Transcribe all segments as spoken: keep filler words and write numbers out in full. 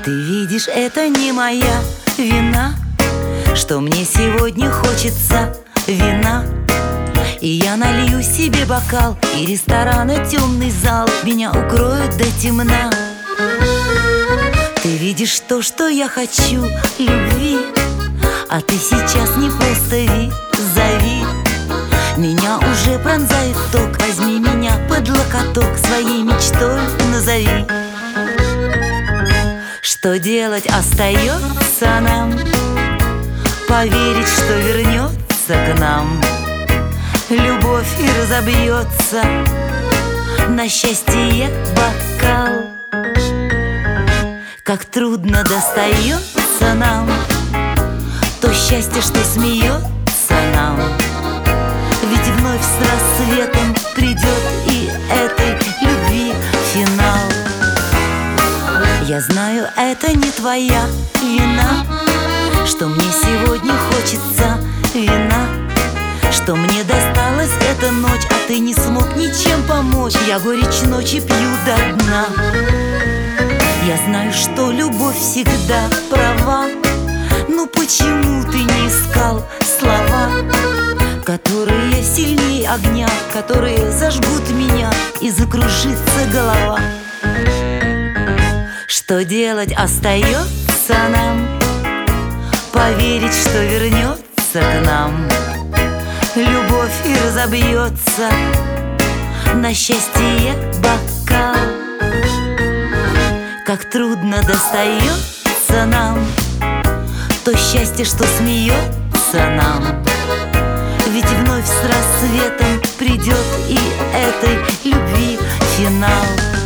Ты видишь, это не моя вина, что мне сегодня хочется вина. И я налью себе бокал, и ресторан, и темный зал меня укроют до темна. Ты видишь то, что я хочу, любви, а ты сейчас не просто ви, зови. Меня уже пронзает ток, возьми меня под локоток, своей мечтой назови. Что делать остается нам? Поверить, что вернется к нам любовь и разобьется на счастье бокал. Как трудно достается нам то счастье, что смеется нам. Ведь вновь с рассветом придет и этой любви финал. Я знаю, это не твоя вина, что мне сегодня хочется вина, что мне досталась эта ночь, а ты не смог ничем помочь. Я горечь ночи пью до дна. Я знаю, что любовь всегда права, но почему ты не искал слова, которые сильнее огня, которые зажгут меня и закружится голова? Что делать остается нам? Поверить, что вернется к нам любовь и разобьется на счастье бокал. Как трудно достается нам то счастье, что смеется нам. Ведь вновь с рассветом придет и этой любви финал.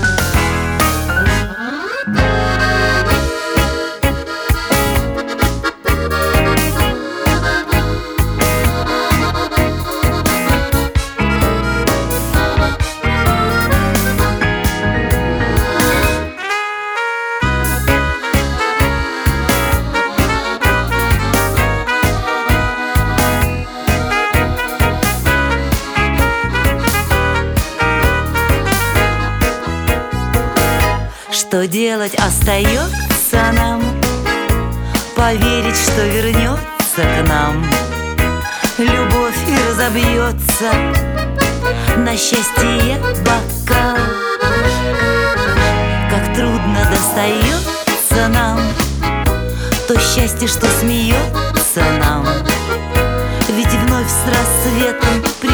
Что делать остается нам? Поверить, что вернется к нам любовь и разобьется на счастье бокал. Как трудно достается нам то счастье, что смеется нам. Ведь вновь с рассветом